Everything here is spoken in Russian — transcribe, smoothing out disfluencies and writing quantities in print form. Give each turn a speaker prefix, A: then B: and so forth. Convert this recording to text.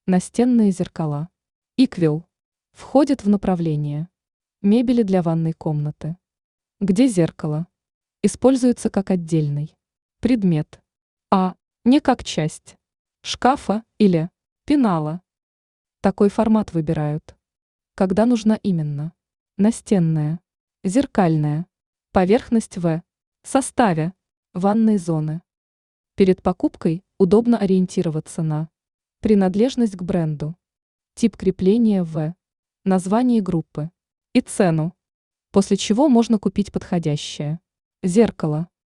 A: Настенные зеркала. Иквил. Входит в направление мебели для ванной комнаты. Где зеркало используется как отдельный предмет, а не как часть шкафа или пенала. Такой формат выбирают, когда нужна именно настенная, зеркальная поверхность в составе ванной зоны. Перед покупкой удобно ориентироваться на принадлежность к бренду, тип крепления в названии группы и цену, после чего можно купить подходящее зеркало.